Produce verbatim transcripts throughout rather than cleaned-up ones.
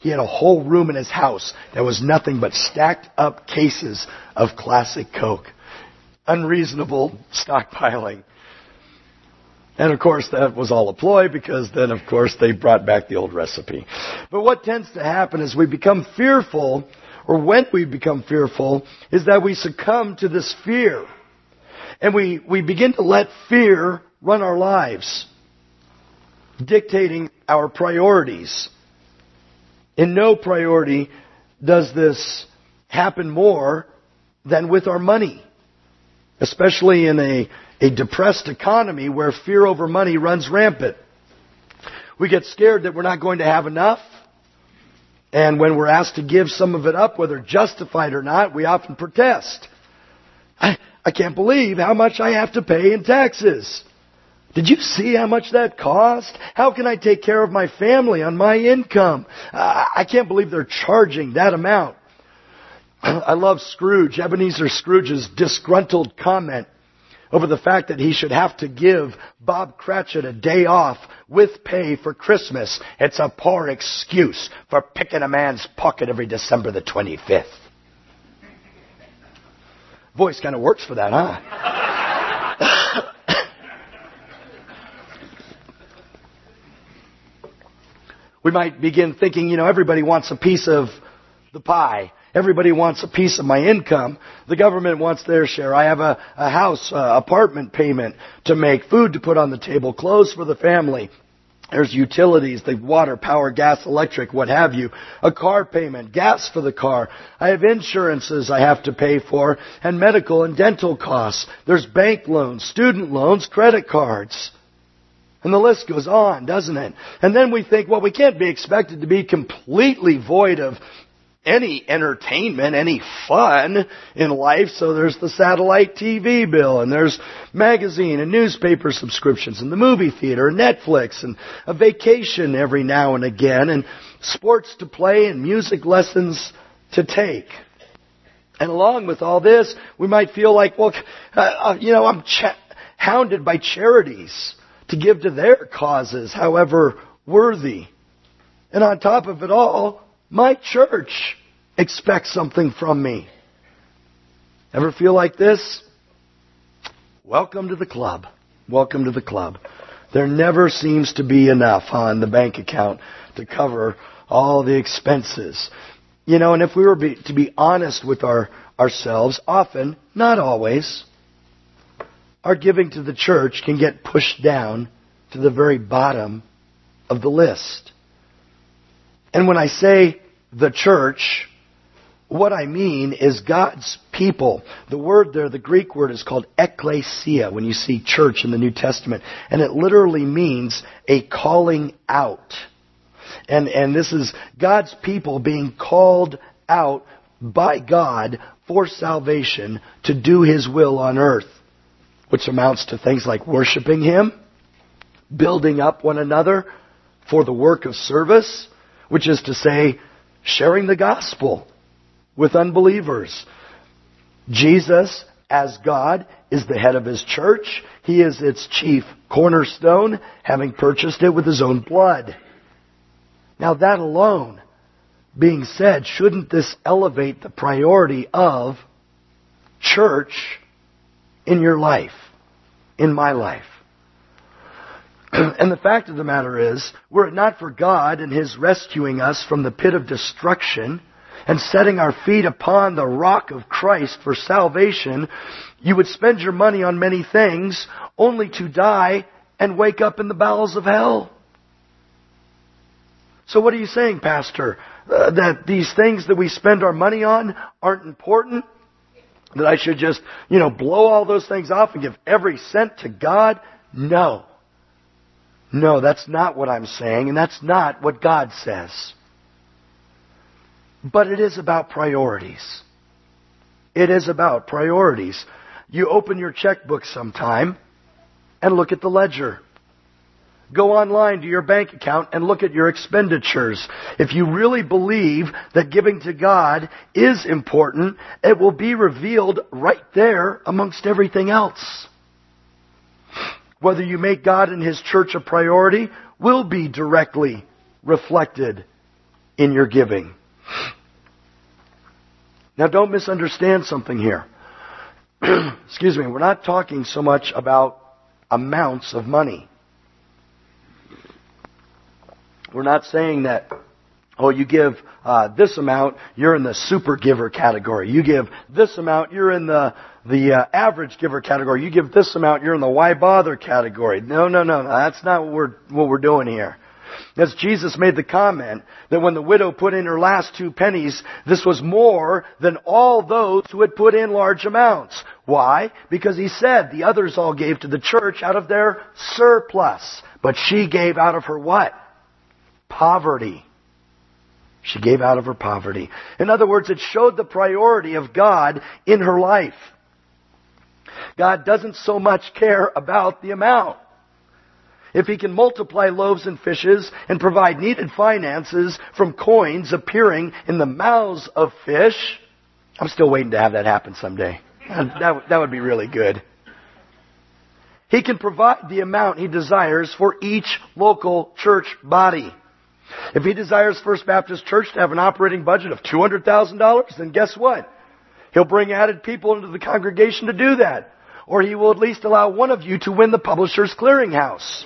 he had a whole room in his house that was nothing but stacked up cases of classic Coke. Unreasonable stockpiling. And of course that was all a ploy, because then of course they brought back the old recipe. But what tends to happen is we become fearful, or when we become fearful, is that we succumb to this fear. And we, we begin to let fear run our lives, dictating our priorities. In no priority does this happen more than with our money, especially in a, a depressed economy where fear over money runs rampant. We get scared that we're not going to have enough. And when we're asked to give some of it up, whether justified or not, we often protest. I, I can't believe how much I have to pay in taxes. Did you see how much that cost? How can I take care of my family on my income? Uh, I can't believe they're charging that amount. I love Scrooge, Ebenezer Scrooge's disgruntled comment over the fact that he should have to give Bob Cratchit a day off with pay for Christmas. It's a poor excuse for picking a man's pocket every December the twenty-fifth. Voice kind of works for that, huh? We might begin thinking, you know, everybody wants a piece of the pie. Everybody wants a piece of my income. The government wants their share. I have a, a house, uh, apartment payment to make, food to put on the table, clothes for the family. There's utilities, the water, power, gas, electric, what have you. A car payment, gas for the car. I have insurances I have to pay for, and medical and dental costs. There's bank loans, student loans, credit cards. And the list goes on, doesn't it? And then we think, well, we can't be expected to be completely void of any entertainment, any fun in life. So there's the satellite T V bill, and there's magazine and newspaper subscriptions, and the movie theater, and Netflix, and a vacation every now and again, and sports to play, and music lessons to take. And along with all this, we might feel like, well, uh, you know, I'm ch- hounded by charities to give to their causes, however worthy. And on top of it all, my church expects something from me. Ever feel like this? Welcome to the club. Welcome to the club. There never seems to be enough on the bank account to cover all the expenses. You know, and if we were be, to be honest with our, ourselves, often, not always, our giving to the church can get pushed down to the very bottom of the list. And when I say the church, what I mean is God's people. The word there, the Greek word, is called ekklesia when you see church in the New Testament. And it literally means a calling out. And, and this is God's people being called out by God for salvation to do His will on earth, which amounts to things like worshiping Him, building up one another for the work of service, which is to say, sharing the gospel with unbelievers. Jesus, as God, is the head of His church. He is its chief cornerstone, having purchased it with His own blood. Now that alone being said, shouldn't this elevate the priority of church in your life, in my life? And the fact of the matter is, were it not for God and His rescuing us from the pit of destruction and setting our feet upon the rock of Christ for salvation, you would spend your money on many things only to die and wake up in the bowels of hell. So what are you saying, Pastor? Uh, that these things that we spend our money on aren't important? That I should just, you know, blow all those things off and give every cent to God? No. No, that's not what I'm saying, and that's not what God says. But it is about priorities. It is about priorities. You open your checkbook sometime and look at the ledger. Go online to your bank account and look at your expenditures. If you really believe that giving to God is important, it will be revealed right there amongst everything else. Whether you make God and His church a priority will be directly reflected in your giving. Now, don't misunderstand something here. Excuse me, we're not talking so much about amounts of money. We're not saying that, oh, you give uh, this amount, you're in the super giver category. You give this amount, you're in the the uh, average giver category. You give this amount, you're in the why bother category. No, no, no, no. That's not what we're what we're doing here. As Jesus made the comment that when the widow put in her last two pennies, this was more than all those who had put in large amounts. Why? Because he said the others all gave to the church out of their surplus. But she gave out of her what? Poverty. She gave out of her poverty. In other words, it showed the priority of God in her life. God doesn't so much care about the amount. If He can multiply loaves and fishes and provide needed finances from coins appearing in the mouths of fish, I'm still waiting to have that happen someday. That, that would be really good. He can provide the amount He desires for each local church body. If He desires First Baptist Church to have an operating budget of two hundred thousand dollars, then guess what? He'll bring added people into the congregation to do that. Or He will at least allow one of you to win the Publishers Clearinghouse.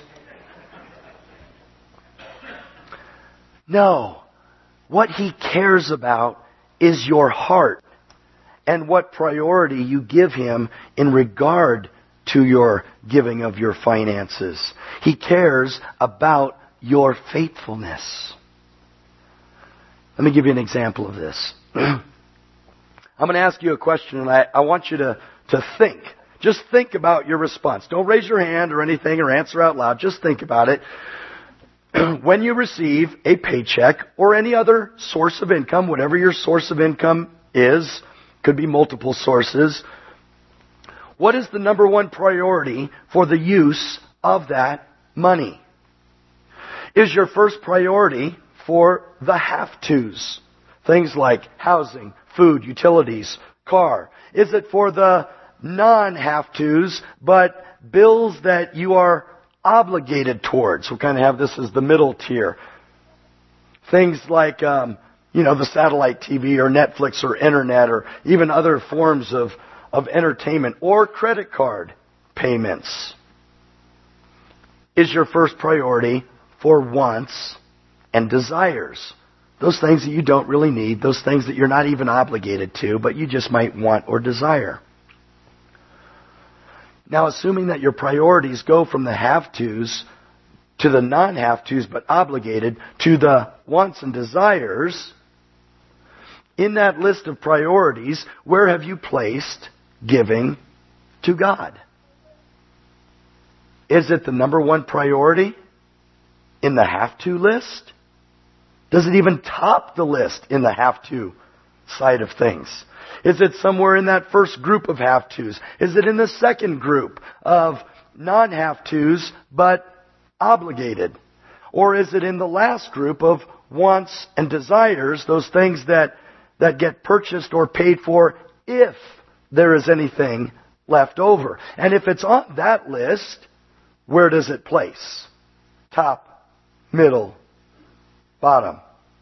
No. What He cares about is your heart and what priority you give Him in regard to your giving of your finances. He cares about your faithfulness. Let me give you an example of this. I'm going to ask you a question, and I, I want you to, to think. Just think about your response. Don't raise your hand or anything or answer out loud. Just think about it. When you receive a paycheck or any other source of income, whatever your source of income is, could be multiple sources, what is the number one priority for the use of that money? Is your first priority for the have-tos? Things like housing, food, utilities, car. Is it for the non-have-tos, but bills that you are obligated towards? We'll kind of have this as the middle tier. Things like, um, you know, the satellite T V or Netflix or internet or even other forms of, of entertainment or credit card payments. Is your first priority for wants and desires? Those things that you don't really need, those things that you're not even obligated to, but you just might want or desire. Now, assuming that your priorities go from the have-tos to the non-have-tos, but obligated, to the wants and desires, in that list of priorities, where have you placed giving to God? Is it the number one priority in the have-to list? Does it even top the list in the have-to side of things? Is it somewhere in that first group of have-tos? Is it in the second group of non-have-tos but obligated? Or is it in the last group of wants and desires, those things that, that get purchased or paid for if there is anything left over? And if it's on that list, where does it place? Top, middle, bottom.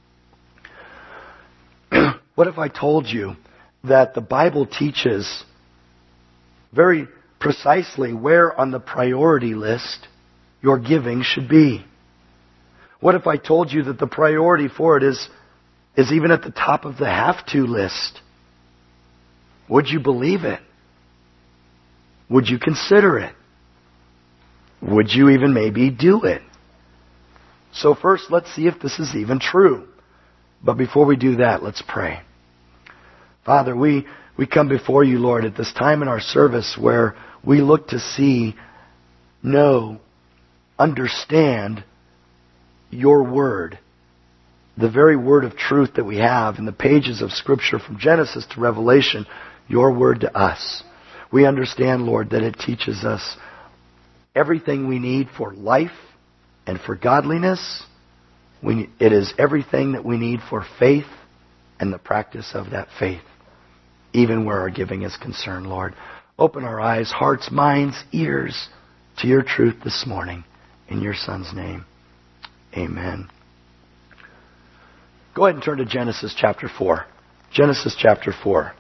What if I told you that the Bible teaches very precisely where on the priority list your giving should be? What if I told you that the priority for it is, is even at the top of the have-to list? Would you believe it? Would you consider it? Would you even maybe do it? So first, let's see if this is even true. But before we do that, let's pray. Father, we, we come before you, Lord, at this time in our service where we look to see, know, understand your word. The very word of truth that we have in the pages of Scripture from Genesis to Revelation, your word to us. We understand, Lord, that it teaches us everything we need for life and for godliness. We, it is everything that we need for faith and the practice of that faith, even where our giving is concerned, Lord. Open our eyes, hearts, minds, ears to your truth this morning. In your Son's name, amen. Go ahead and turn to Genesis chapter four. Genesis chapter four.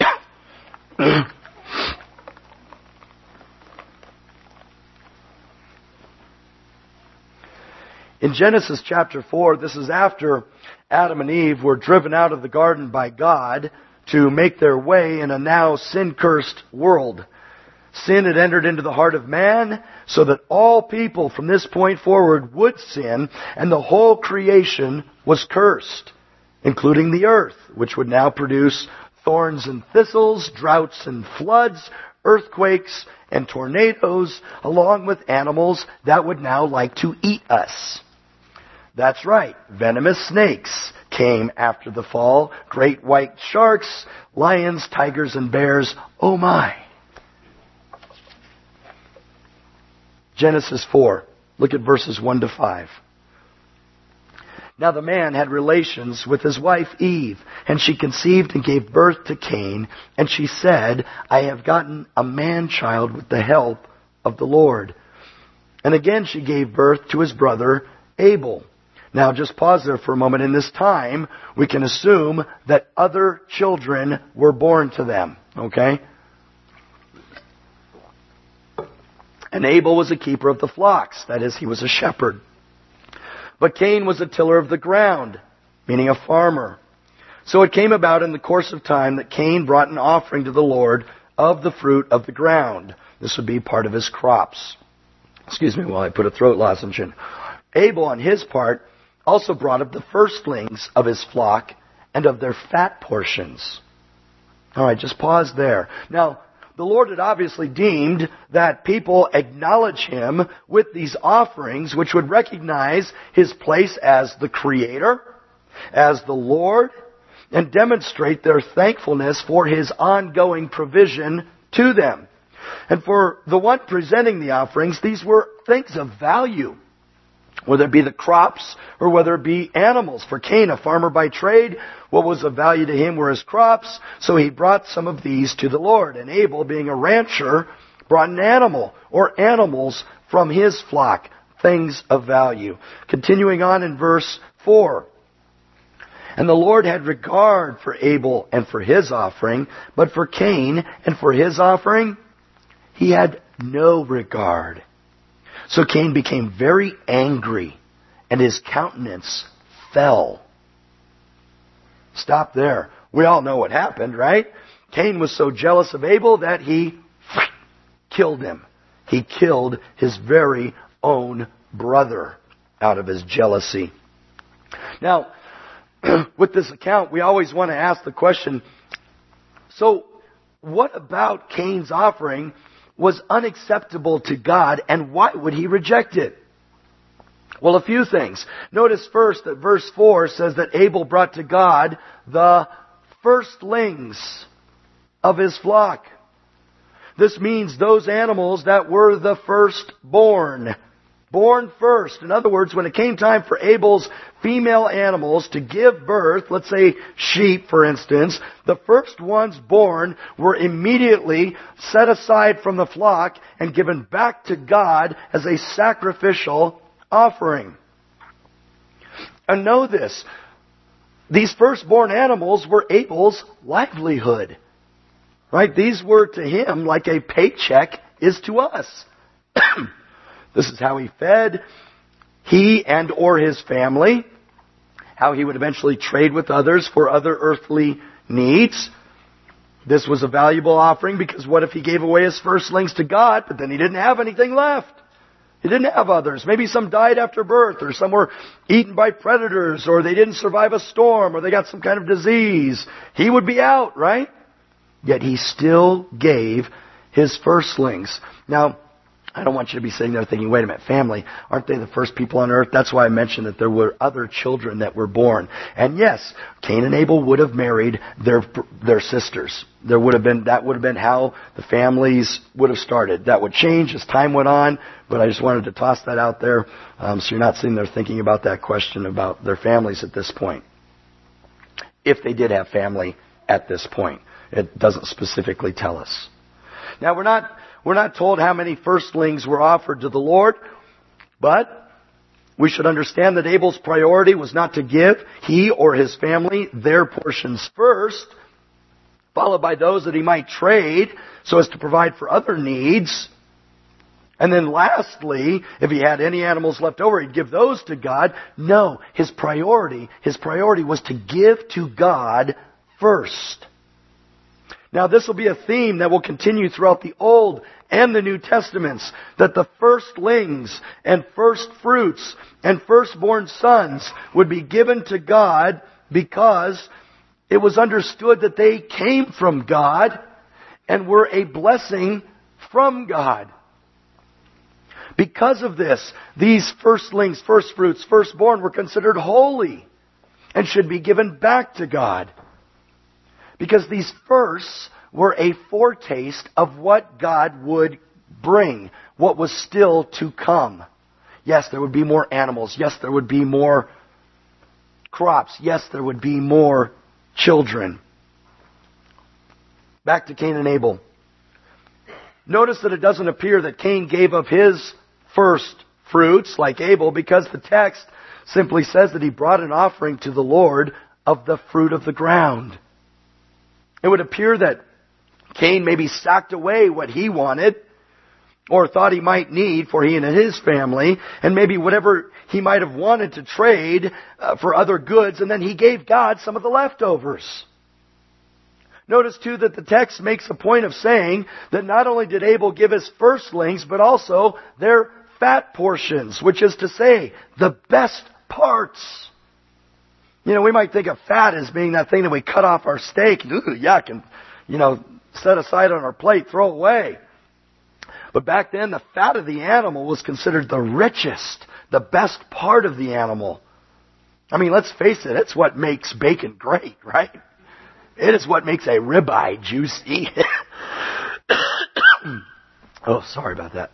In Genesis chapter four, this is after Adam and Eve were driven out of the garden by God to make their way in a now sin-cursed world. Sin had entered into the heart of man so that all people from this point forward would sin, and the whole creation was cursed, including the earth, which would now produce thorns and thistles, droughts and floods, earthquakes and tornadoes, along with animals that would now like to eat us. That's right, venomous snakes came after the fall, great white sharks, lions, tigers, and bears. Oh my! Genesis four. Look at verses one to five. Now the man had relations with his wife Eve, and she conceived and gave birth to Cain, and she said, I have gotten a man-child with the help of the Lord. And again she gave birth to his brother Abel. Now just pause there for a moment. In this time, we can assume that other children were born to them. Okay? And Abel was a keeper of the flocks. That is, he was a shepherd. But Cain was a tiller of the ground, meaning a farmer. So it came about in the course of time that Cain brought an offering to the Lord of the fruit of the ground. This would be part of his crops. Excuse me while I put a throat lozenge in. Abel, on his part, also brought up the firstlings of his flock and of their fat portions. All right, just pause there. Now, the Lord had obviously deemed that people acknowledge Him with these offerings, which would recognize His place as the Creator, as the Lord, and demonstrate their thankfulness for His ongoing provision to them. And for the one presenting the offerings, these were things of value, whether it be the crops or whether it be animals. For Cain, a farmer by trade, what was of value to him were his crops, so he brought some of these to the Lord. And Abel, being a rancher, brought an animal or animals from his flock, things of value. Continuing on in verse four. And the Lord had regard for Abel and for his offering, but for Cain and for his offering, He had no regard. So Cain became very angry, and his countenance fell. Stop there. We all know what happened, right? Cain was so jealous of Abel that he killed him. He killed his very own brother out of his jealousy. Now, with this account, we always want to ask the question, so what about Cain's offering was unacceptable to God, and why would He reject it? Well, a few things. Notice first that verse four says that Abel brought to God the firstlings of his flock. This means those animals that were the firstborn. Born first. In other words, when it came time for Abel's female animals to give birth, let's say sheep for instance, the first ones born were immediately set aside from the flock and given back to God as a sacrificial offering. And know this, these firstborn animals were Abel's livelihood. Right? These were to him like a paycheck is to us. This is how he fed he and or his family, how he would eventually trade with others for other earthly needs. This was a valuable offering because what if he gave away his firstlings to God, but then he didn't have anything left? He didn't have others. Maybe some died after birth, or some were eaten by predators, or they didn't survive a storm, or they got some kind of disease. He would be out, right? Yet he still gave his firstlings. Now, I don't want you to be sitting there thinking, wait a minute, family, aren't they the first people on earth? That's why I mentioned that there were other children that were born. And yes, Cain and Abel would have married their their sisters. There would have been, that would have been how the families would have started. That would change as time went on, but I just wanted to toss that out there um, so you're not sitting there thinking about that question about their families at this point. If they did have family at this point. It doesn't specifically tell us. Now, we're not... We're not told how many firstlings were offered to the Lord, but we should understand that Abel's priority was not to give he or his family their portions first, followed by those that he might trade so as to provide for other needs. And then lastly, if he had any animals left over, he'd give those to God. No, his priority, his priority was to give to God first. Now this will be a theme that will continue throughout the Old and the New Testaments, that the firstlings and first fruits and firstborn sons would be given to God because it was understood that they came from God and were a blessing from God. Because of this, these firstlings, first fruits, firstborn were considered holy and should be given back to God. Because these firsts were a foretaste of what God would bring, what was still to come. Yes, there would be more animals. Yes, there would be more crops. Yes, there would be more children. Back to Cain and Abel. Notice that it doesn't appear that Cain gave up his first fruits like Abel, because the text simply says that he brought an offering to the Lord of the fruit of the ground. It would appear that Cain maybe socked away what he wanted or thought he might need for he and his family, and maybe whatever he might have wanted to trade uh, for other goods, and then he gave God some of the leftovers. Notice too that the text makes a point of saying that not only did Abel give his firstlings, but also their fat portions, which is to say, the best parts. You know, we might think of fat as being that thing that we cut off our steak, and, ooh, yuck, and, you know, set aside on our plate, throw away. But back then, the fat of the animal was considered the richest, the best part of the animal. I mean, let's face it, it's what makes bacon great, right? It is what makes a ribeye juicy. Oh, sorry about that.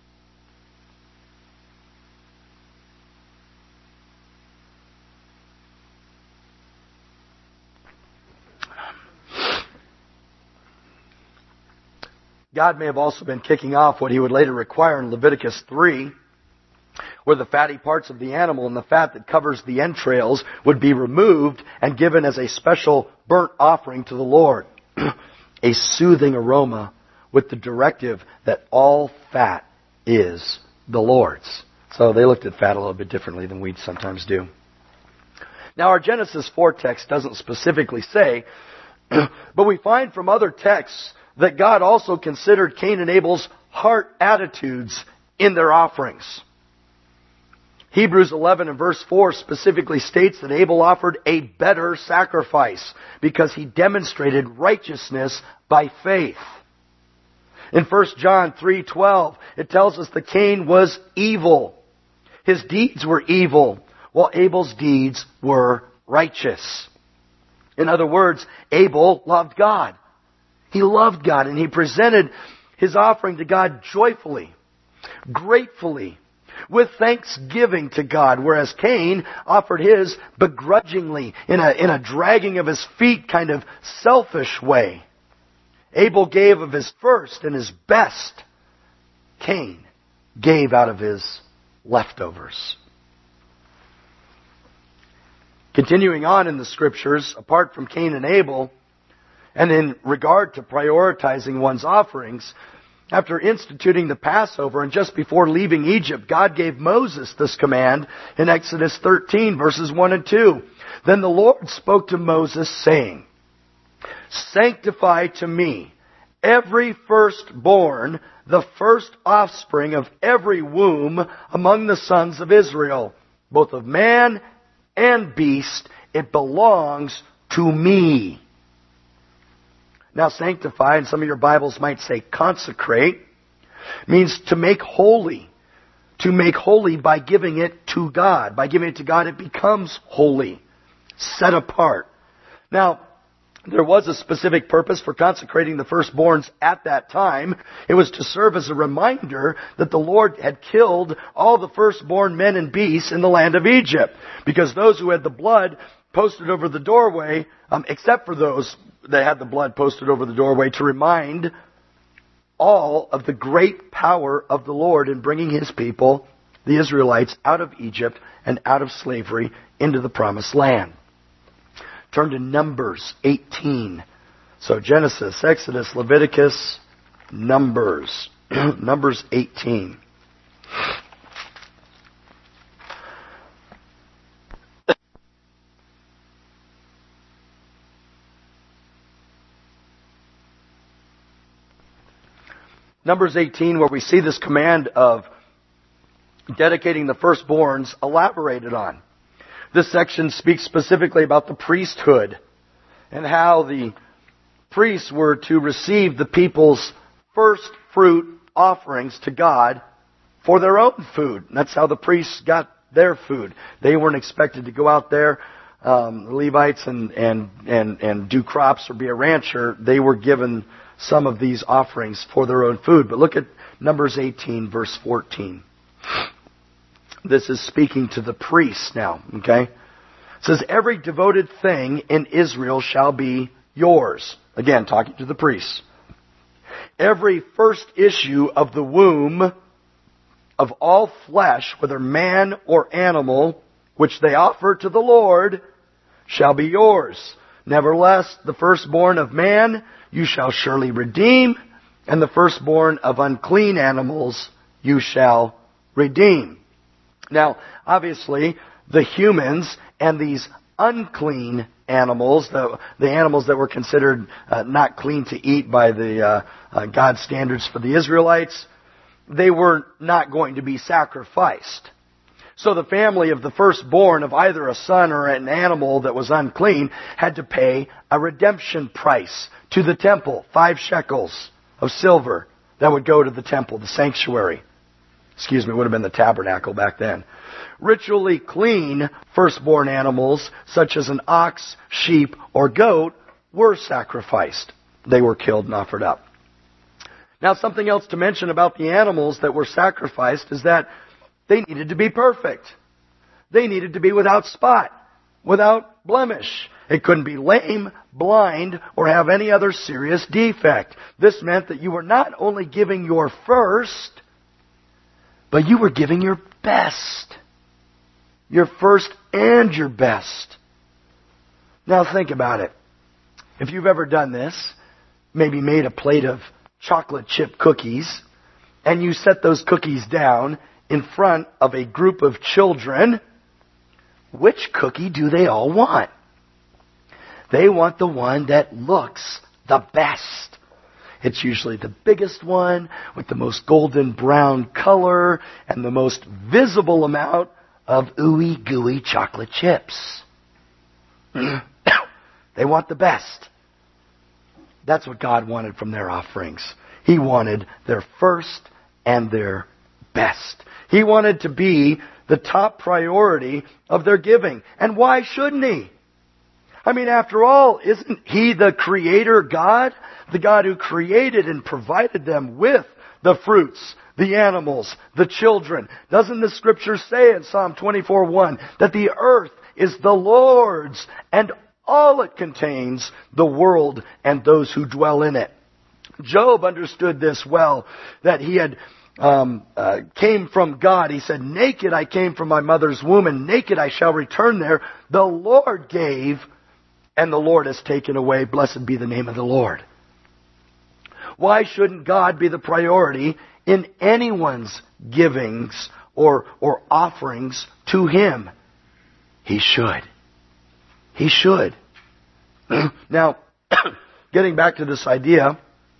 God may have also been kicking off what he would later require in Leviticus three, where the fatty parts of the animal and the fat that covers the entrails would be removed and given as a special burnt offering to the Lord. A soothing aroma with the directive that all fat is the Lord's. So they looked at fat a little bit differently than we sometimes do. Now our Genesis four text doesn't specifically say, but we find from other texts that God also considered Cain and Abel's heart attitudes in their offerings. Hebrews eleven and verse four specifically states that Abel offered a better sacrifice because he demonstrated righteousness by faith. In First John three twelve, it tells us that Cain was evil. His deeds were evil, while Abel's deeds were righteous. In other words, Abel loved God. He loved God, and he presented his offering to God joyfully, gratefully, with thanksgiving to God, whereas Cain offered his begrudgingly, in a, in a dragging of his feet kind of selfish way. Abel gave of his first and his best. Cain gave out of his leftovers. Continuing on in the Scriptures, apart from Cain and Abel, and in regard to prioritizing one's offerings, after instituting the Passover and just before leaving Egypt, God gave Moses this command in Exodus thirteen, verses one and two. Then the Lord spoke to Moses, saying, "Sanctify to me every firstborn, the first offspring of every womb among the sons of Israel, both of man and beast. It belongs to me." Now, sanctify, and some of your Bibles might say consecrate, means to make holy. To make holy by giving it to God. By giving it to God, it becomes holy, set apart. Now, there was a specific purpose for consecrating the firstborns at that time. It was to serve as a reminder that the Lord had killed all the firstborn men and beasts in the land of Egypt. Because those who had the blood posted over the doorway, um, except for those that had the blood posted over the doorway, to remind all of the great power of the Lord in bringing His people the Israelites out of Egypt and out of slavery into the promised land. Turn to Numbers eighteen. So Genesis, Exodus, Leviticus, Numbers. Numbers eighteen. Numbers eighteen, where we see this command of dedicating the firstborns elaborated on. This section speaks specifically about the priesthood and how the priests were to receive the people's first fruit offerings to God for their own food. And that's how the priests got their food. They weren't expected to go out there, um, the Levites, and, and, and, and do crops or be a rancher. They were given some of these offerings for their own food. But look at Numbers eighteen, verse fourteen. This is speaking to the priests now, okay? It says, every devoted thing in Israel shall be yours. Again, talking to the priests. Every first issue of the womb of all flesh, whether man or animal, which they offer to the Lord, shall be yours. Nevertheless, the firstborn of man you shall surely redeem, and the firstborn of unclean animals you shall redeem. Now, obviously, the humans and these unclean animals, the, the animals that were considered uh, not clean to eat by the uh, uh, God's standards for the Israelites, they were not going to be sacrificed. So the family of the firstborn of either a son or an animal that was unclean had to pay a redemption price to the temple, five shekels of silver that would go to the temple, the sanctuary. Excuse me, it would have been the tabernacle back then. Ritually clean firstborn animals, such as an ox, sheep, or goat, were sacrificed. They were killed and offered up. Now, something else to mention about the animals that were sacrificed is that they needed to be perfect. They needed to be without spot, without blemish. It couldn't be lame, blind, or have any other serious defect. This meant that you were not only giving your first, but you were giving your best. Your first and your best. Now think about it. If you've ever done this, maybe made a plate of chocolate chip cookies, and you set those cookies down in front of a group of children, which cookie do they all want? They want the one that looks the best. It's usually the biggest one with the most golden brown color and the most visible amount of ooey gooey chocolate chips. They want the best. That's what God wanted from their offerings. He wanted their first and their best. He wanted to be the top priority of their giving. And why shouldn't He? I mean, after all, isn't He the Creator God? The God who created and provided them with the fruits, the animals, the children. Doesn't the Scripture say in Psalm twenty-four one that the earth is the Lord's and all it contains, the world and those who dwell in it? Job understood this well, that he had um, uh, came from God. He said, naked I came from my mother's womb, and naked I shall return there. The Lord gave, and the Lord has taken away. Blessed be the name of the Lord. Why shouldn't God be the priority in anyone's givings or, or offerings to Him? He should. He should. Now, getting back to this idea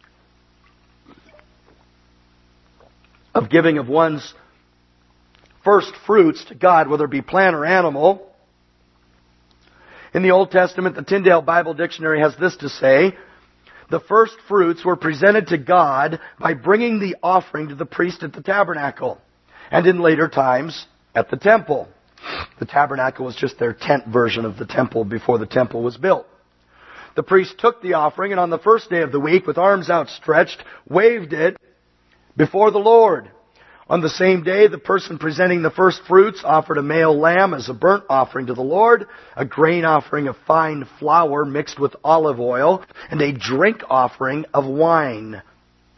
of giving of one's first fruits to God, whether it be plant or animal. In the Old Testament, the Tyndale Bible Dictionary has this to say: the first fruits were presented to God by bringing the offering to the priest at the tabernacle, and in later times at the temple. The tabernacle was just their tent version of the temple before the temple was built. The priest took the offering and on the first day of the week, with arms outstretched, waved it before the Lord. On the same day, the person presenting the first fruits offered a male lamb as a burnt offering to the Lord, a grain offering of fine flour mixed with olive oil, and a drink offering of wine.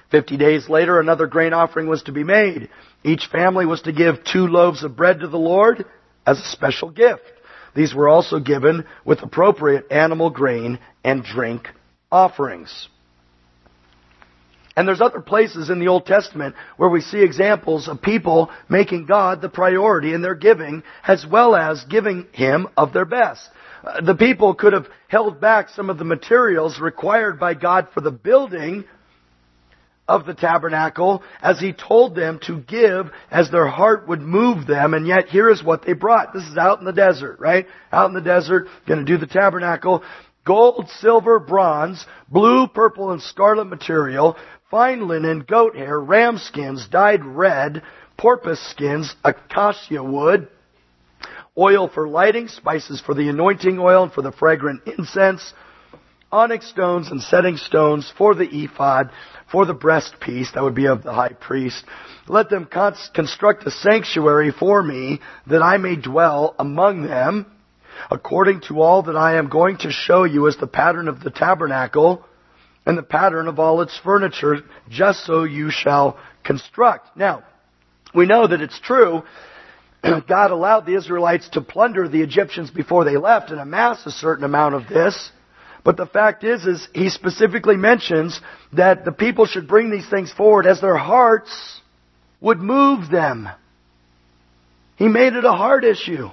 Fifty days later, another grain offering was to be made. Each family was to give two loaves of bread to the Lord as a special gift. These were also given with appropriate animal grain and drink offerings. And there's other places in the Old Testament where we see examples of people making God the priority in their giving, as well as giving Him of their best. Uh, the people could have held back some of the materials required by God for the building of the tabernacle, as He told them to give as their heart would move them, and yet here is what they brought. This is out in the desert, right? Out in the desert, going to do the tabernacle. Gold, silver, bronze, blue, purple, and scarlet material, fine linen, goat hair, ram skins dyed red, porpoise skins, acacia wood, oil for lighting, spices for the anointing oil and for the fragrant incense, onyx stones and setting stones for the ephod, for the breastpiece, that would be of the high priest. Let them construct a sanctuary for me, that I may dwell among them, according to all that I am going to show you as the pattern of the tabernacle, and the pattern of all its furniture, just so you shall construct. Now, we know that it's true. God allowed the Israelites to plunder the Egyptians before they left and amass a certain amount of this. But the fact is, is He specifically mentions that the people should bring these things forward as their hearts would move them. He made it a heart issue.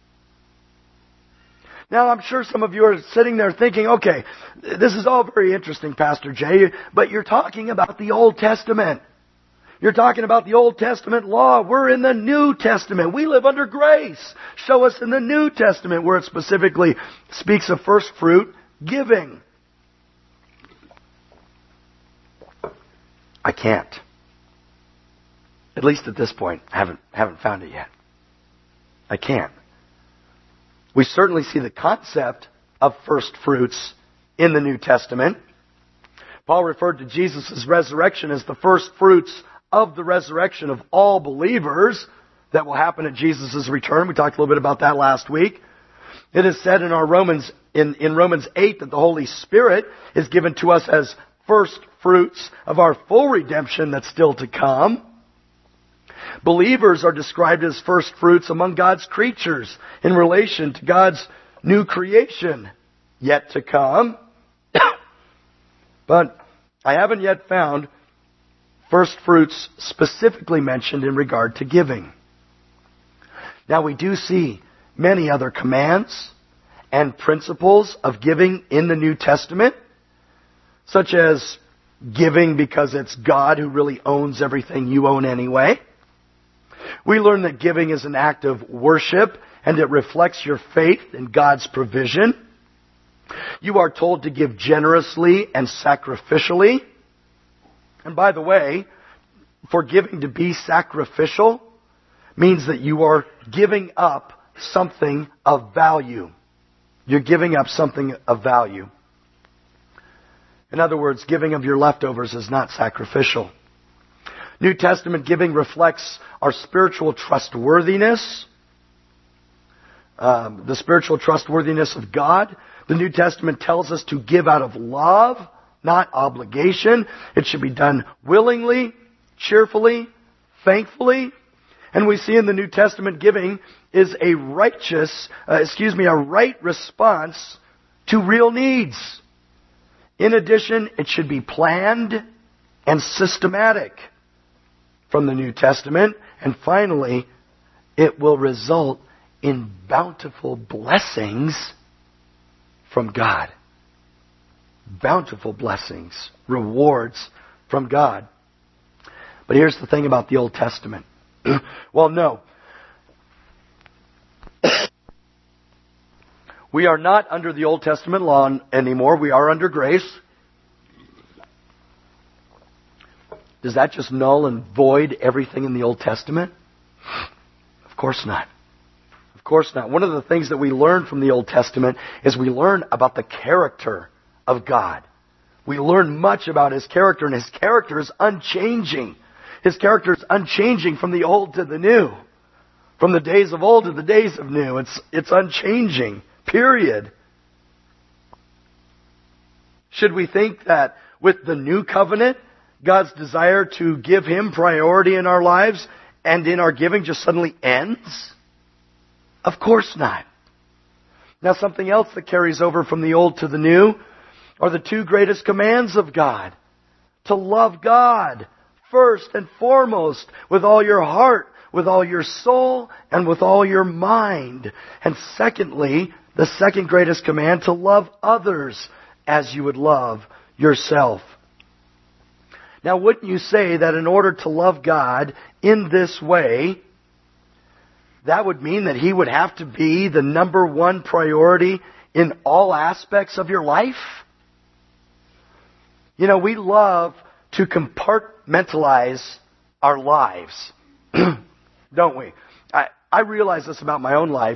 Now, I'm sure some of you are sitting there thinking, okay, this is all very interesting, Pastor Jay, but you're talking about the Old Testament. You're talking about the Old Testament law. We're in the New Testament. We live under grace. Show us in the New Testament where it specifically speaks of first fruit giving. I can't. At least at this point. I haven't, haven't found it yet. I can't. We certainly see the concept of first fruits in the New Testament. Paul referred to Jesus' resurrection as the first fruits of the resurrection of all believers that will happen at Jesus' return. We talked a little bit about that last week. It is said in our Romans, in, in Romans eight that the Holy Spirit is given to us as first fruits of our full redemption that's still to come. Believers are described as first fruits among God's creatures in relation to God's new creation yet to come. But I haven't yet found first fruits specifically mentioned in regard to giving. Now, we do see many other commands and principles of giving in the New Testament, such as giving because it's God who really owns everything you own anyway. We learn that giving is an act of worship and it reflects your faith in God's provision. You are told to give generously and sacrificially. And by the way, for giving to be sacrificial means that you are giving up something of value. You're giving up something of value. In other words, giving of your leftovers is not sacrificial. New Testament giving reflects our spiritual trustworthiness, um, the spiritual trustworthiness of God. The New Testament tells us to give out of love, not obligation. It should be done willingly, cheerfully, thankfully. And we see in the New Testament giving is a righteous, uh, excuse me, a right response to real needs. In addition, it should be planned and systematic from the New Testament. And finally, it will result in bountiful blessings from God. Bountiful blessings, rewards from God. But here's the thing about the Old Testament. Well, no. We are not under the Old Testament law anymore. We are under grace. Does that just null and void everything in the Old Testament? Of course not. Of course not. One of the things that we learn from the Old Testament is we learn about the character of God. We learn much about His character, and His character is unchanging. His character is unchanging from the old to the new. From the days of old to the days of new. It's, it's unchanging. Period. Should we think that with the new covenant, God's desire to give Him priority in our lives and in our giving just suddenly ends? Of course not. Now, something else that carries over from the Old to the New are the two greatest commands of God. To love God first and foremost with all your heart, with all your soul, and with all your mind. And secondly, the second greatest command, to love others as you would love yourself. Now, wouldn't you say that in order to love God in this way, that would mean that He would have to be the number one priority in all aspects of your life? You know, we love to compartmentalize our lives, don't we? I, I realize this about my own life.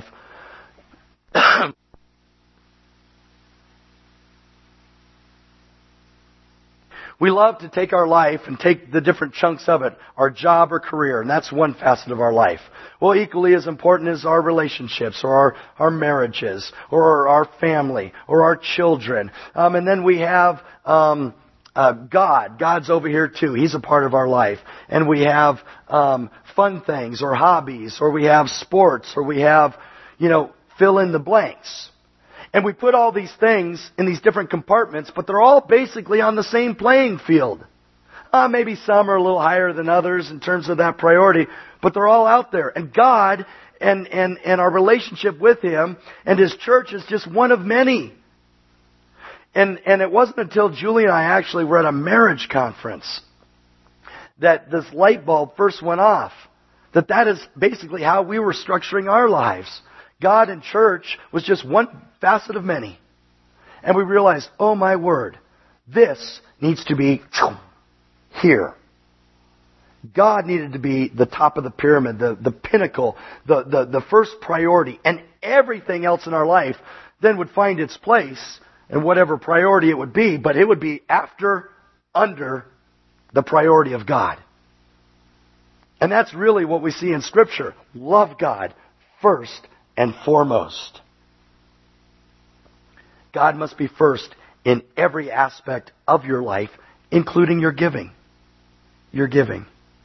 We love to take our life and take the different chunks of it, our job or career, and that's one facet of our life. Well, equally as important is our relationships, or our, our marriages, or our family, or our children. Um, and then we have um, uh, God. God's over here too. He's a part of our life. And we have um, fun things, or hobbies, or we have sports, or we have, you know, fill in the blanks. And we put all these things in these different compartments, but they're all basically on the same playing field. Uh, maybe some are a little higher than others in terms of that priority, but they're all out there. And God and, and, and our relationship with Him and His church is just one of many. And, and it wasn't until Julie and I actually were at a marriage conference that this light bulb first went off. That that is basically how we were structuring our lives. God and church was just one facet of many. And we realized, oh my word, this needs to be here. God needed to be the top of the pyramid, the, the pinnacle, the, the, the first priority. And everything else in our life then would find its place in whatever priority it would be. But it would be after, under the priority of God. And that's really what we see in Scripture. Love God first and foremost. God must be first in every aspect of your life, including your giving. Your giving.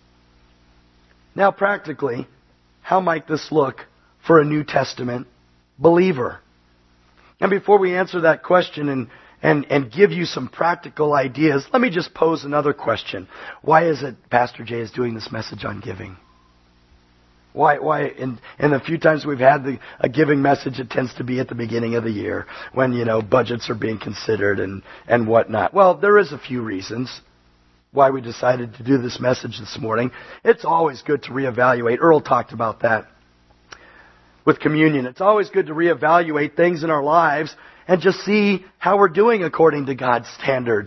Now, practically, how might this look for a New Testament believer? And before we answer that question and, and, and give you some practical ideas, let me just pose another question. Why is it Pastor Jay is doing this message on giving? Why, why, and, and the few times we've had the, a giving message, it tends to be at the beginning of the year when, you know, budgets are being considered and, and whatnot. Well, there is a few reasons why we decided to do this message this morning. It's always good to reevaluate. Earl talked about that with communion. It's always good to reevaluate things in our lives and just see how we're doing according to God's standards.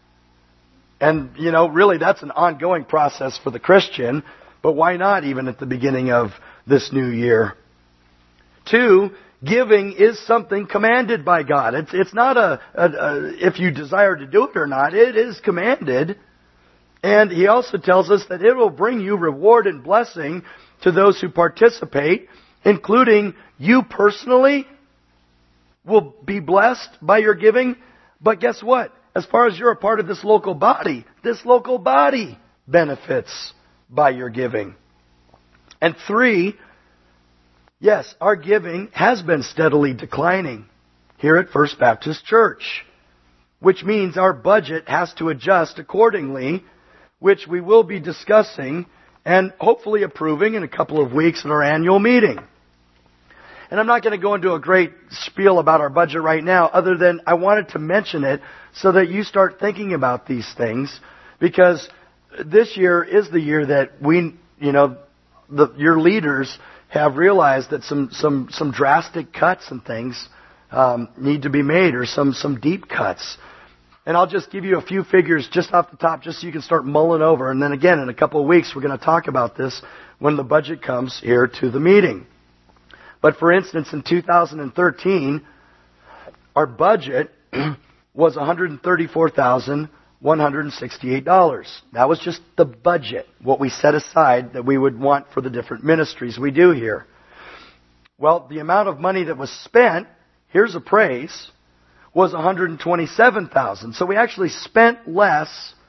And, you know, really that's an ongoing process for the Christian. But why not even at the beginning of this new year? Two, giving is something commanded by God. It's it's not a, a, a if you desire to do it or not. It is commanded. And He also tells us that it will bring you reward and blessing to those who participate, including you personally will be blessed by your giving. But guess what? As far as you're a part of this local body, this local body benefits by your giving. And three, yes, our giving has been steadily declining here at First Baptist Church, which means our budget has to adjust accordingly, which we will be discussing and hopefully approving in a couple of weeks at our annual meeting. And I'm not going to go into a great spiel about our budget right now, other than I wanted to mention it so that you start thinking about these things, because this year is the year that we, you know, the, your leaders have realized that some, some, some drastic cuts and things um, need to be made, or some, some deep cuts. And I'll just give you a few figures just off the top, just so you can start mulling over. And then again, in a couple of weeks, we're going to talk about this when the budget comes here to the meeting. But for instance, in two thousand thirteen, our budget was one hundred thirty-four thousand one hundred sixty-eight dollars. That was just the budget, what we set aside that we would want for the different ministries we do here. Well, the amount of money that was spent, here's a praise, was one hundred twenty-seven thousand dollars. So we actually spent less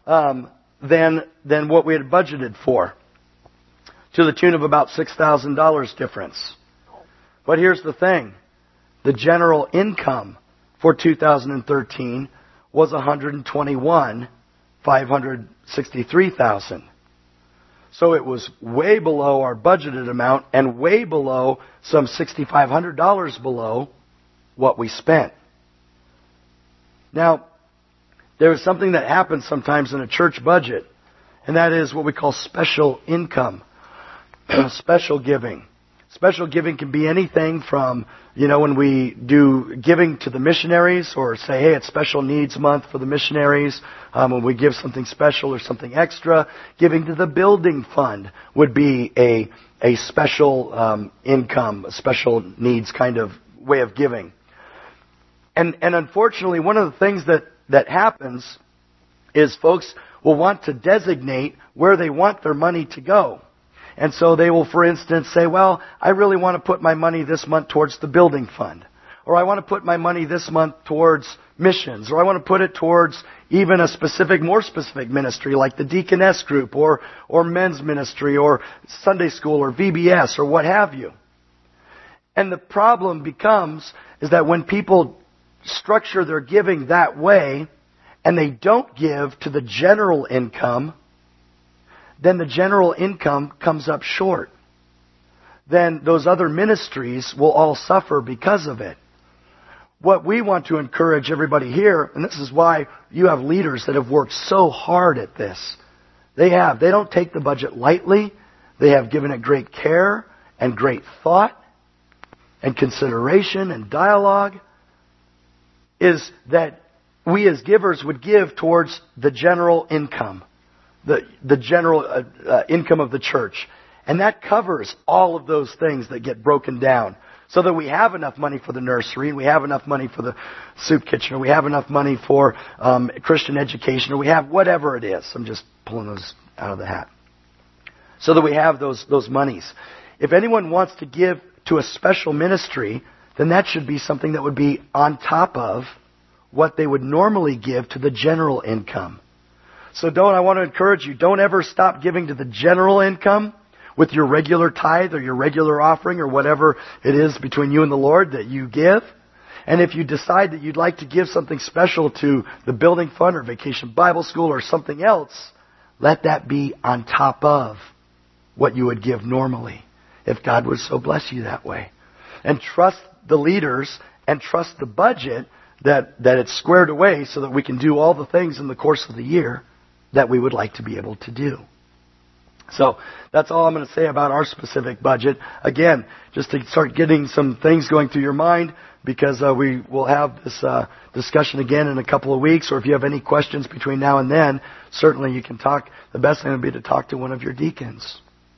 um, than than what we had budgeted for, to the tune of about six thousand dollars difference. But here's the thing. The general income for two thousand thirteen was one hundred twenty-one thousand five hundred sixty-three dollars. So it was way below our budgeted amount and way below some six thousand five hundred dollars below what we spent. Now, there is something that happens sometimes in a church budget, and that is what we call special income, special giving. Special giving can be anything from, you know, when we do giving to the missionaries, or say, hey, it's Special Needs Month for the missionaries, um, when we give something special or something extra. Giving to the building fund would be a a special um, income, a special needs kind of way of giving. And and unfortunately, one of the things that, that happens is folks will want to designate where they want their money to go. And so they will, for instance, say, well, I really want to put my money this month towards the building fund. Or I want to put my money this month towards missions. Or I want to put it towards even a specific, more specific ministry like the Deaconess Group or, or men's ministry or Sunday school or V B S or what have you. And the problem becomes is that when people structure their giving that way and they don't give to the general income, then the general income comes up short. Then those other ministries will all suffer because of it. What we want to encourage everybody here, and this is why you have leaders that have worked so hard at this. They have. They don't take the budget lightly. They have given it great care and great thought and consideration and dialogue. Is that we as givers would give towards the general income. The, the general uh, uh, income of the church. And that covers all of those things that get broken down. So that we have enough money for the nursery, and we have enough money for the soup kitchen, or we have enough money for um, Christian education, or we have whatever it is. I'm just pulling those out of the hat. So that we have those, those monies. If anyone wants to give to a special ministry, then that should be something that would be on top of what they would normally give to the general income. So don't, I want to encourage you, don't ever stop giving to the general income with your regular tithe or your regular offering or whatever it is between you and the Lord that you give. And if you decide that you'd like to give something special to the building fund or Vacation Bible School or something else, let that be on top of what you would give normally, if God would so bless you that way. And trust the leaders and trust the budget that, that it's squared away so that we can do all the things in the course of the year that we would like to be able to do. So that's all I'm going to say about our specific budget. Again, just to start getting some things going through your mind, because uh, we will have this uh, discussion again in a couple of weeks. Or if you have any questions between now and then, certainly you can talk. The best thing would be to talk to one of your deacons.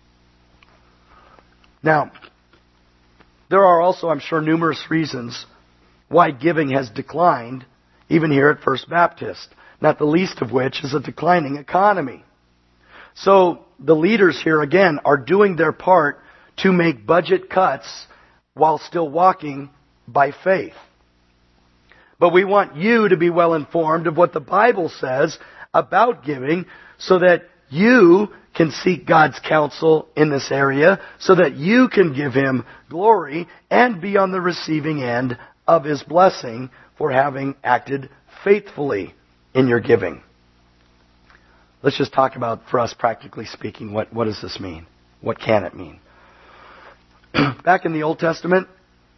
Now, there are also, I'm sure, numerous reasons why giving has declined, even here at First Baptist. Not the least of which is a declining economy. So the leaders here, again, are doing their part to make budget cuts while still walking by faith. But we want you to be well informed of what the Bible says about giving so that you can seek God's counsel in this area, so that you can give Him glory and be on the receiving end of His blessing for having acted faithfully in your giving. Let's just talk about, for us practically speaking, what, what does this mean? What can it mean? Back in the Old Testament,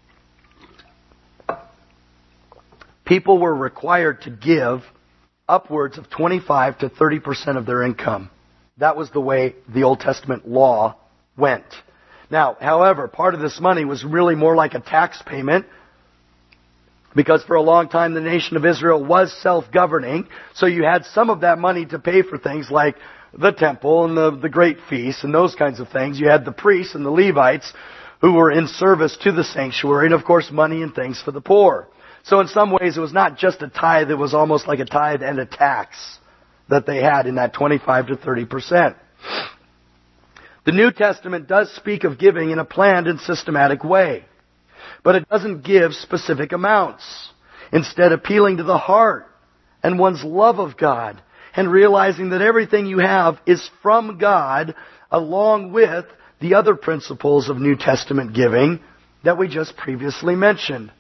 people were required to give upwards of twenty-five to thirty percent of their income. That was the way the Old Testament law went. Now, however, part of this money was really more like a tax payment, because for a long time the nation of Israel was self-governing. So you had some of that money to pay for things like the temple and the, the great feasts and those kinds of things. You had the priests and the Levites who were in service to the sanctuary, and of course money and things for the poor. So in some ways it was not just a tithe, it was almost like a tithe and a tax that they had in that twenty-five to thirty percent. The New Testament does speak of giving in a planned and systematic way. But it doesn't give specific amounts. Instead, appealing to the heart and one's love of God and realizing that everything you have is from God, along with the other principles of New Testament giving that we just previously mentioned.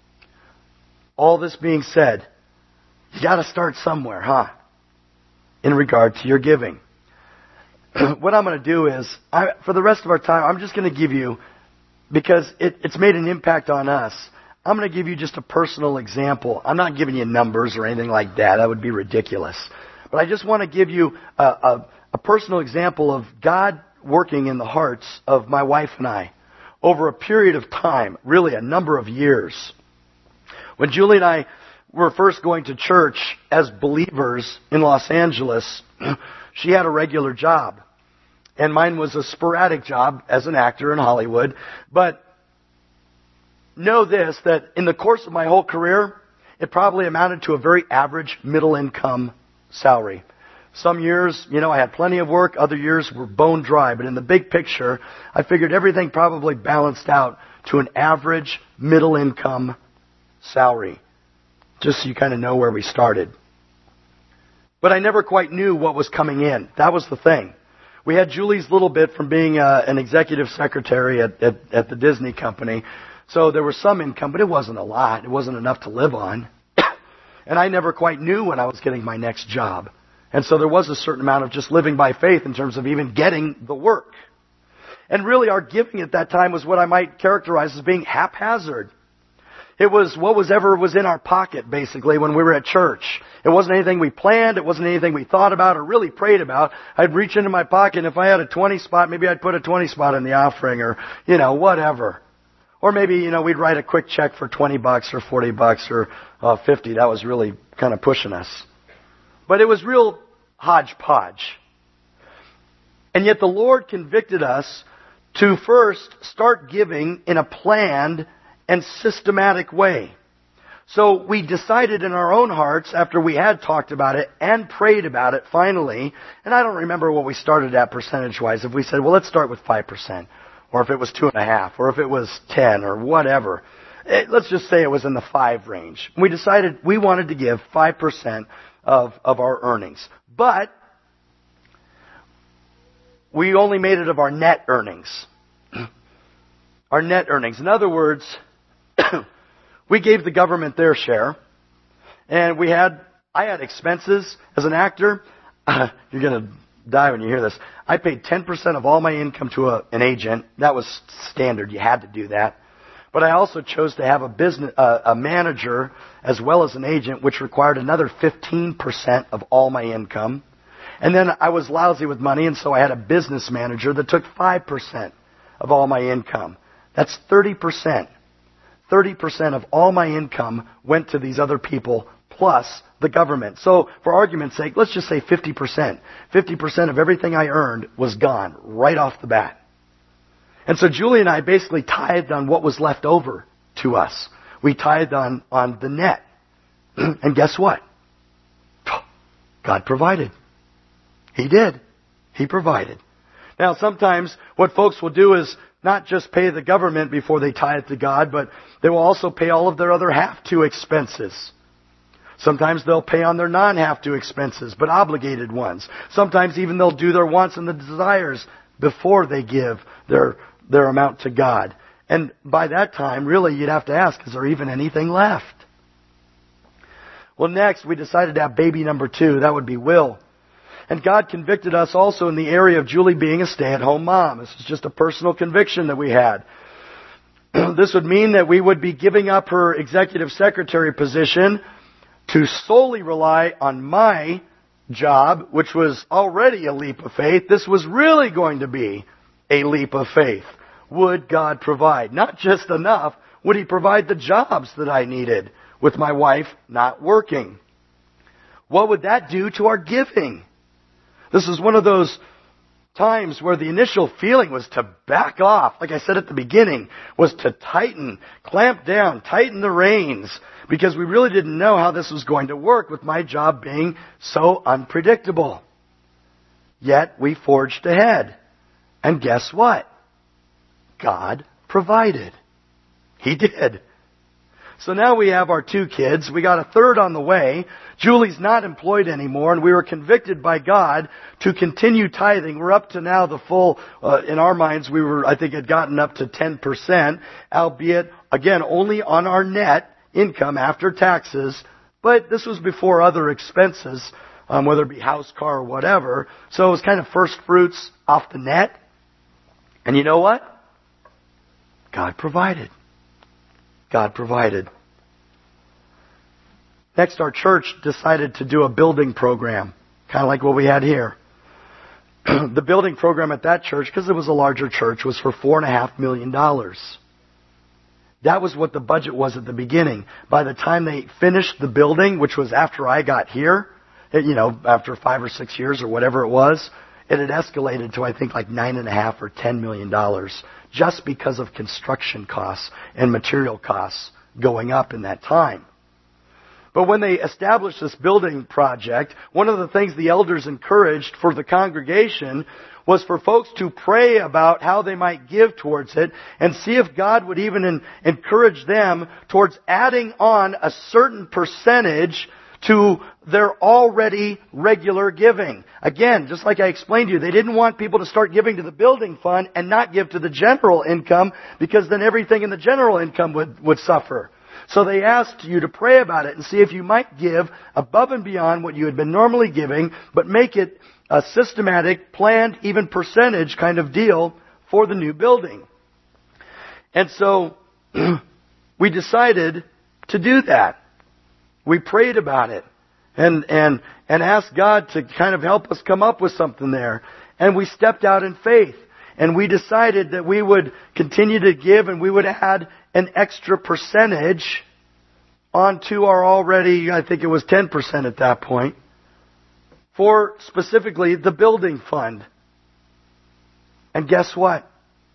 All this being said, you got to start somewhere, huh? In regard to your giving. What I'm going to do is, I, for the rest of our time, I'm just going to give you, because it, it's made an impact on us, I'm going to give you just a personal example. I'm not giving you numbers or anything like that. That would be ridiculous. But I just want to give you a, a, a personal example of God working in the hearts of my wife and I over a period of time, really a number of years. When Julie and I were first going to church as believers in Los Angeles, she had a regular job. And mine was a sporadic job as an actor in Hollywood. But know this, that in the course of my whole career, it probably amounted to a very average middle income salary. Some years, you know, I had plenty of work. Other years were bone dry. But in the big picture, I figured everything probably balanced out to an average middle income salary. Just so you kind of know where we started. But I never quite knew what was coming in. That was the thing. We had Julie's little bit from being uh, an executive secretary at, at, at the Disney company. So there was some income, but it wasn't a lot. It wasn't enough to live on. And I never quite knew when I was getting my next job. And so there was a certain amount of just living by faith in terms of even getting the work. And really our giving at that time was what I might characterize as being haphazard. It was what was ever was in our pocket, basically, when we were at church. It wasn't anything we planned. It wasn't anything we thought about or really prayed about. I'd reach into my pocket, and if I had a twenty spot, maybe I'd put a twenty spot in the offering or, you know, whatever. Or maybe, you know, we'd write a quick check for twenty bucks or forty bucks or uh, fifty. That was really kind of pushing us. But it was real hodgepodge. And yet the Lord convicted us to first start giving in a planned and systematic way. So we decided in our own hearts, after we had talked about it and prayed about it finally, and I don't remember what we started at percentage-wise, if we said, well, let's start with five percent. Or if it was two and a half, or if it was ten, or whatever. It, let's just say it was in the five range. We decided we wanted to give five percent of, of our earnings. But we only made it of our net earnings. Our net earnings. In other words, we gave the government their share. And we had, I had expenses as an actor. Uh, you're going to die when you hear this. I paid ten percent of all my income to a, an agent. That was standard. You had to do that. But I also chose to have a business, uh, a manager as well as an agent, which required another fifteen percent of all my income. And then I was lousy with money, and so I had a business manager that took five percent of all my income. That's thirty percent. thirty percent of all my income went to these other people plus the government. So, for argument's sake, let's just say fifty percent. fifty percent of everything I earned was gone right off the bat. And so Julie and I basically tithed on what was left over to us. We tithed on, on the net. And guess what? God provided. He did. He provided. Now, sometimes what folks will do is not just pay the government before they tithe to God, but they will also pay all of their other have-to expenses. Sometimes they'll pay on their non-have-to expenses, but obligated ones. Sometimes even they'll do their wants and the desires before they give their, their amount to God. And by that time, really, you'd have to ask, is there even anything left? Well, next, we decided to have baby number two. That would be Will. And God convicted us also in the area of Julie being a stay-at-home mom. This is just a personal conviction that we had. This would mean that we would be giving up her executive secretary position to solely rely on my job, which was already a leap of faith. This was really going to be a leap of faith. Would God provide? Not just enough. Would He provide the jobs that I needed with my wife not working? What would that do to our giving? This is one of those times where the initial feeling was to back off. Like I said at the beginning, was to tighten, clamp down, tighten the reins. Because we really didn't know how this was going to work with my job being so unpredictable. Yet we forged ahead. And guess what? God provided. He did. So now we have our two kids. We got a third on the way. Julie's not employed anymore, and we were convicted by God to continue tithing. We're up to now the full, uh, in our minds, we were, I think, had gotten up to ten percent, albeit, again, only on our net income after taxes. But this was before other expenses, um, whether it be house, car, or whatever. So it was kind of first fruits off the net. And you know what? God provided. God provided. Next, our church decided to do a building program, kind of like what we had here. The building program at that church, because it was a larger church, was for four and a half million dollars. That was what the budget was at the beginning. By the time they finished the building, which was after I got here, it, you know, after five or six years or whatever it was, it had escalated to, I think, like nine and a half or ten million dollars, just because of construction costs and material costs going up in that time. But when they established this building project, one of the things the elders encouraged for the congregation was for folks to pray about how they might give towards it and see if God would even in, encourage them towards adding on a certain percentage to their already regular giving. Again, just like I explained to you, they didn't want people to start giving to the building fund and not give to the general income, because then everything in the general income would, would suffer. So they asked you to pray about it and see if you might give above and beyond what you had been normally giving, but make it a systematic, planned, even percentage kind of deal for the new building. And so we decided to do that. We prayed about it and, and, and asked God to kind of help us come up with something there. And we stepped out in faith. And we decided that we would continue to give, and we would add an extra percentage onto our already, I think it was ten percent at that point, for specifically the building fund. And guess what?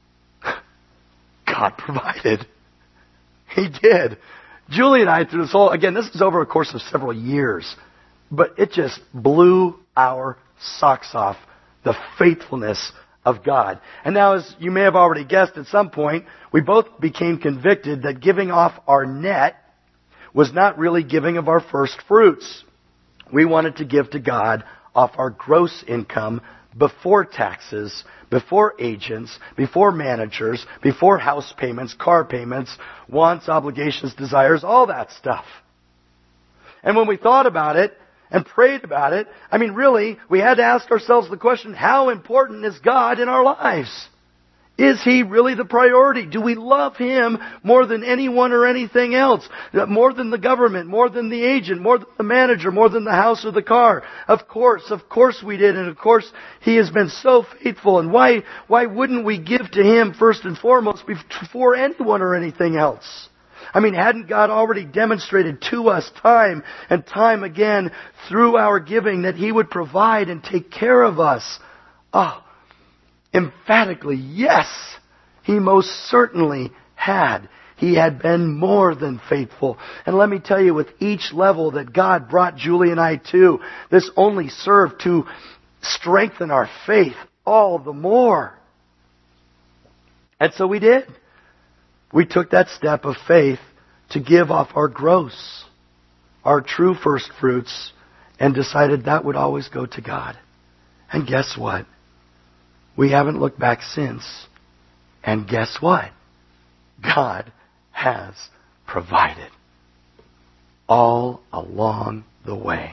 God provided. He did. Julie and I, through this whole, again, this is over a course of several years, but it just blew our socks off, the faithfulness of God. And now, as you may have already guessed, at some point, we both became convicted that giving off our net was not really giving of our first fruits. We wanted to give to God off our gross income before taxes, before agents, before managers, before house payments, car payments, wants, obligations, desires, all that stuff. And when we thought about it and prayed about it, I mean, really, we had to ask ourselves the question, how important is God in our lives? Is He really the priority? Do we love Him more than anyone or anything else? More than the government, more than the agent, more than the manager, more than the house or the car? Of course, of course we did. And of course, He has been so faithful. And why, why wouldn't we give to Him first and foremost before anyone or anything else? I mean, hadn't God already demonstrated to us time and time again through our giving that He would provide and take care of us? Oh, emphatically, yes, He most certainly had. He had been more than faithful. And let me tell you, with each level that God brought Julie and I to, this only served to strengthen our faith all the more. And so we did. We took that step of faith to give off our gross, our true first fruits, and decided that would always go to God. And guess what? We haven't looked back since. And guess what? God has provided all along the way.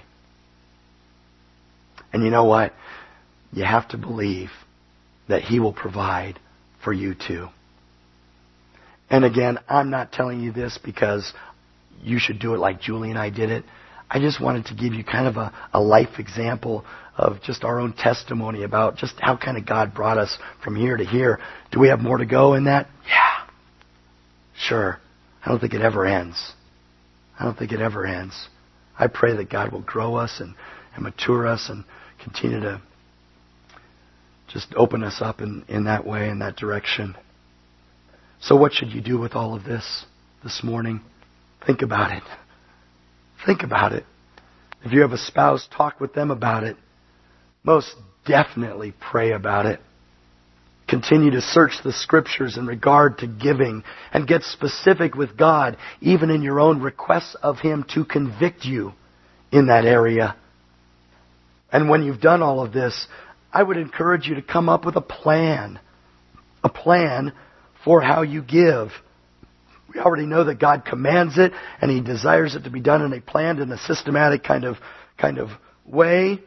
And you know what? You have to believe that He will provide for you too. And again, I'm not telling you this because you should do it like Julie and I did it. I just wanted to give you kind of a, a life example of just our own testimony about just how kind of God brought us from here to here. Do we have more to go in that? Yeah. Sure. I don't think it ever ends. I don't think it ever ends. I pray that God will grow us and, and mature us and continue to just open us up in, in that way, in that direction. So what should you do with all of this this morning? Think about it. Think about it. If you have a spouse, talk with them about it. Most definitely pray about it. Continue to search the Scriptures in regard to giving and get specific with God, even in your own requests of Him to convict you in that area. And when you've done all of this, I would encourage you to come up with a plan. A plan for how you give. We already know that God commands it and He desires it to be done in a planned and a systematic kind of kind of way.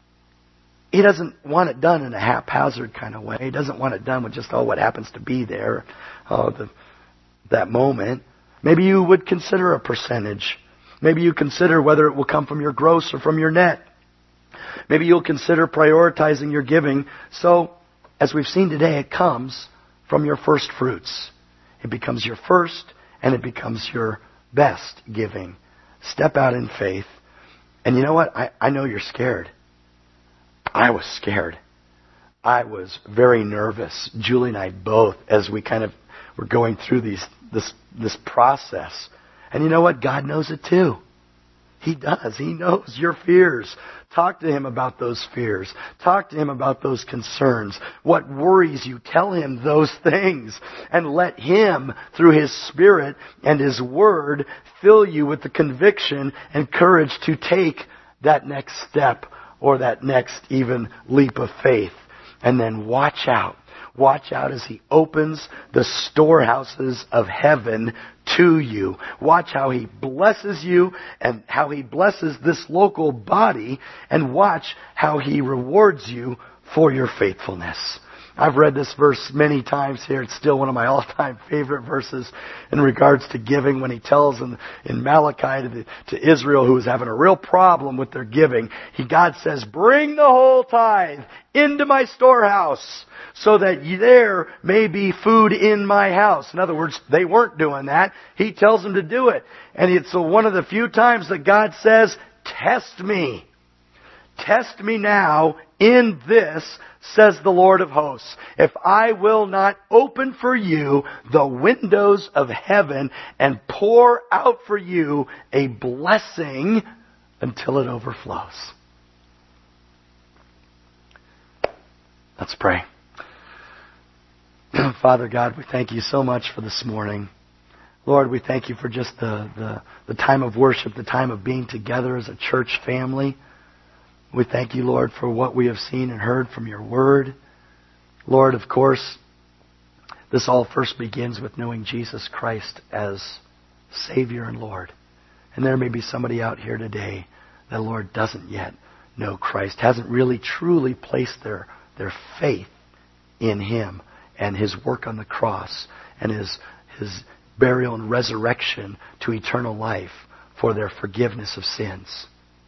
He doesn't want it done in a haphazard kind of way. He doesn't want it done with just, oh, what happens to be there, oh, the, that moment. Maybe you would consider a percentage. Maybe you consider whether it will come from your gross or from your net. Maybe you'll consider prioritizing your giving. So, as we've seen today, it comes from your first fruits. It becomes your first and it becomes your best giving. Step out in faith. And you know what? I, I know you're scared. I was scared. I was very nervous. Julie and I both, as we kind of were going through these this this process. And you know what? God knows it too. He does. He knows your fears. Talk to Him about those fears. Talk to Him about those concerns. What worries you, tell Him those things. And let Him, through His Spirit and His Word, fill you with the conviction and courage to take that next step or that next even leap of faith. And then watch out. Watch out as He opens the storehouses of heaven to you. Watch how He blesses you and how He blesses this local body, and watch how He rewards you for your faithfulness. I've read this verse many times here. It's still one of my all-time favorite verses in regards to giving, when He tells in, in Malachi to, the, to Israel, who was having a real problem with their giving. He, God says, bring the whole tithe into my storehouse, so that there may be food in my house. In other words, they weren't doing that. He tells them to do it. And it's one of the few times that God says, test me. Test me now in this, says the Lord of hosts, if I will not open for you the windows of heaven and pour out for you a blessing until it overflows. Let's pray. Father God, we thank You so much for this morning. Lord, we thank You for just the, the, the time of worship, the time of being together as a church family. We thank You, Lord, for what we have seen and heard from Your Word. Lord, of course, this all first begins with knowing Jesus Christ as Savior and Lord. And there may be somebody out here today that, Lord, doesn't yet know Christ, hasn't really truly placed their, their faith in Him and His work on the cross and His, His burial and resurrection to eternal life for their forgiveness of sins.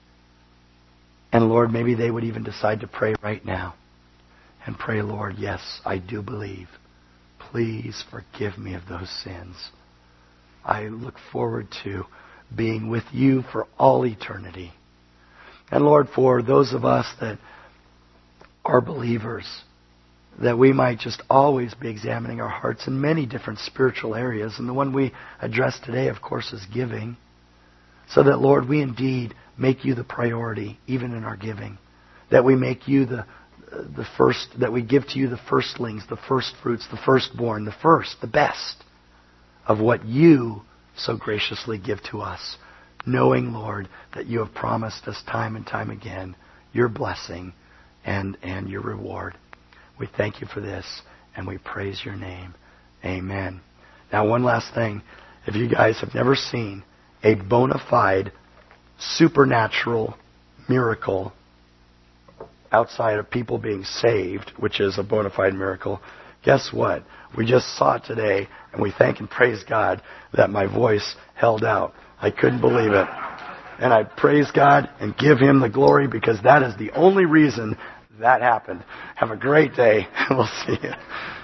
And Lord, maybe they would even decide to pray right now and pray, Lord, yes, I do believe. Please forgive me of those sins. I look forward to being with You for all eternity. And Lord, for those of us that are believers, that we might just always be examining our hearts in many different spiritual areas. And the one we addressed today, of course, is giving. So that, Lord, we indeed make You the priority, even in our giving. That we make You the the first, that we give to You the firstlings, the first fruits, the firstborn, the first, the best of what You so graciously give to us. Knowing, Lord, that You have promised us time and time again Your blessing and, and Your reward. We thank You for this, and we praise Your name. Amen. Now, one last thing. If you guys have never seen a bona fide supernatural miracle outside of people being saved, which is a bona fide miracle, guess what? We just saw it today, and we thank and praise God that my voice held out. I couldn't believe it. And I praise God and give Him the glory, because that is the only reason that happened. Have a great day. We'll see you.